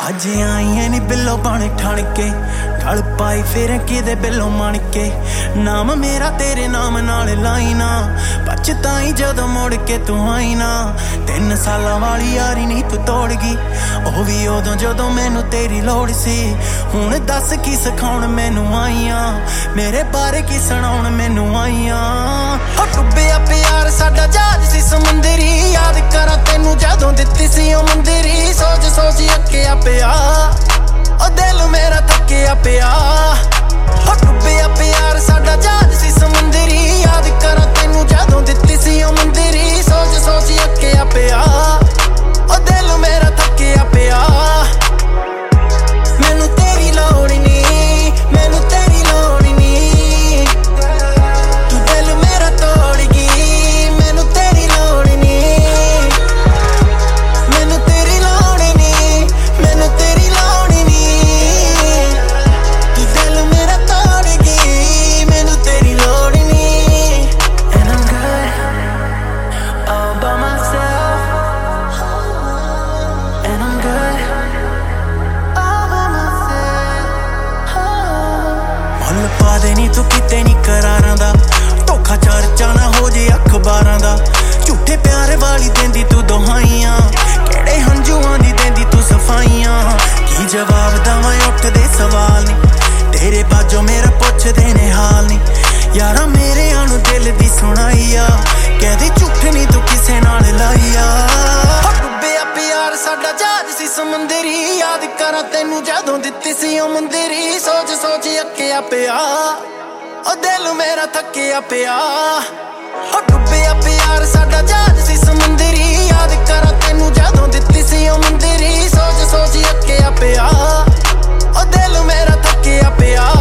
ਅੱਜ ਆਈਆਂ ਨੀ ਬਿੱਲੋ ਬਣ ਠਣ ਕੇ ਗਲ ਪਾਈ ਫਿਰ ਕਿਦੇ ਬਿੱਲੋ ਮਣ ਕੇ ਨਾਮ ਮੇਰਾ ਤੇਰੇ ਨਾਮ ਨਾਲ ਲਾਈ ਨਾ ਪਛਤਾਈ ਜਦੋਂ ਮੁੜ ਕੇ ਤੂੰ ਆਈ ਨਾ 3 ਸਾਲਾਂ ਵਾਲੀ ਯਾਰੀ ਨਹੀਂ ਤੂੰ ਤੋੜ ਗਈ ਉਹ ਵੀ ਉਦੋਂ ਜਦੋਂ ਮੈਨੂੰ ਤੇਰੀ ਲੋੜ ਸੀ ਹੁਣ ਦੱਸ ਕੀ ਸਿਖਾਉਣ ਮੈਨੂੰ ਆਈਆਂ ਮੇਰੇ ਬਾਰੇ ਕੀ ਸੁਣਾਉਣ ਮੈਨੂੰ ਆਈਆਂ ਹੋ ਡੁੱਬਿਆ ਪਿਆਰ ਸਾਡਾ ਜਹਾਜ਼ ਸੀ ਸਮੁੰਦਰੀ ਯਾਦ ਕਰਾਂ ਤੈਨੂੰ ਜਦੋਂ ਦਿੱਤੀ ਸੀ ਉਹ ਮੰਦਰੀ ਸੋਚ ਸੋਚ ਅੱਕਿਆ ਪਿਆ ਉਹ ਦਿਲ ਮੇਰਾ ਥੱਕਿਆ ਪਿਆ ਹੋ ਡੁੱਬਿਆ ਪਿਆਰ ਸਾਡਾ ਜਹਾਜ਼ ਸੀ ਸਮੁੰਦਰੀ ਯਾਦ ਕਰਾਂ ਤੈਨੂੰ ਜਦੋਂ ਦਿੱਤੀ ਸੀ ਉਹ ਮੰਦਰੀ ਸੋਚ ਸੋਚ ਅੱਕਿਆ ਪਿਆ ਉਹ ਦਿਲ ਮੇਰਾ ਥੱਕਿਆ ਪਿਆ ਮੈਨੂੰ ਤੇਰੀ ਲੋੜ ਨੀ ਮੈਨੂੰ ਤੇਰੀ ਲੋੜ ਨੀ ਤੂੰ ਦਿਲ ਮੇਰਾ ਤੋੜ ਗਈ ਮੈਨੂੰ ਤੇਰੀ ਲੋੜ ਨੀ ਮੈਨੂੰ ਤੇਰੀ ਲੋੜ ਨੀ ਮੈਨੂੰ ਤੇਰੀ ਲੋੜ ਨੀ ਤੂੰ ਦਿਲ ਮੇਰਾ ਤੋੜ ਗਈ ਮੈਨੂੰ ਤੇਰੀ ਲੋੜ ਨੀ And I'm good all by myself And I'm good all by myself ਮੁੱਲ ਪਾ ਦੇ ਨੀ ਤੂੰ ਕਿਤੇ ਨੀ ਕਰਾਰਾਂ ਦਾ ਧੋਖਾ ਚਰਚਾ ਨਾ ਹੋ ਜੇ ਅਖਬਾਰਾਂ ਦਾ ਝੂਠੇ ਪਿਆਰ ਵਾਲੀ ਦਿੰਦੀ ਤੂੰ ਦੁਹਾਈਆਂ ਕਿਹੜੇ ਹੰਝੂਆਂ ਦੀ ਦਿੰਦੀ ਤੂੰ ਸਫਾਈਆਂ ਕੀ ਜਵਾਬ ਦਵਾਂ ਉੱਠਦੇ ਸਵਾਲ ਨੀ ਤੇਰੇ ਬਾਝੋਂ ਮੇਰਾ ਪੁੱਛਦੇ ਨੇ ਹਾਲ ਨੀ ਯਾਰਾਂ ਮੇਰਿਆਂ ਨੂੰ ਦਿਲ ਦੀ ਸੁਣਾਈ ਆ ਕਹਿੰਦੇ ਝੂਠ ਨੀ ਤੂੰ ਕਿਸੇ ਨਾਲ ਲਾਈ ਆ ਹੋ ਡੁੱਬਿਆ ਪਿਆਰ ਸਾਡਾ ਜਹਾਜ਼ ਸੀ ਸਮੁੰਦਰੀ ਯਾਦ ਕਰਾਂ ਤੈਨੂੰ ਜਦੋਂ ਦਿੱਤੀ ਸੀ ਉਹ ਮੰਦਰੀ ਸੋਚ ਸੋਚ ਅੱਕਿਆ ਪਿਆ ਉਹ ਦਿਲ ਮੇਰਾ ਥੱਕਿਆ ਪਿਆ ਹੋ ਡੁੱਬਿਆ ਪਿਆਰ ਸਾਡਾ ਜਹਾਜ਼ ਸੀ ਸਮੁੰਦਰੀ ਯਾਦ ਕਰਾਂ ਤੈਨੂੰ ਜਦੋਂ ਦਿੱਤੀ ਸੀ ਉਹ ਮੰਦਰੀ ਸੋਚ ਸੋਚ ਅੱਕਿਆ ਪਿਆ ਉਹ ਦਿਲ ਮੇਰਾ ਥੱਕਿਆ ਪਿਆ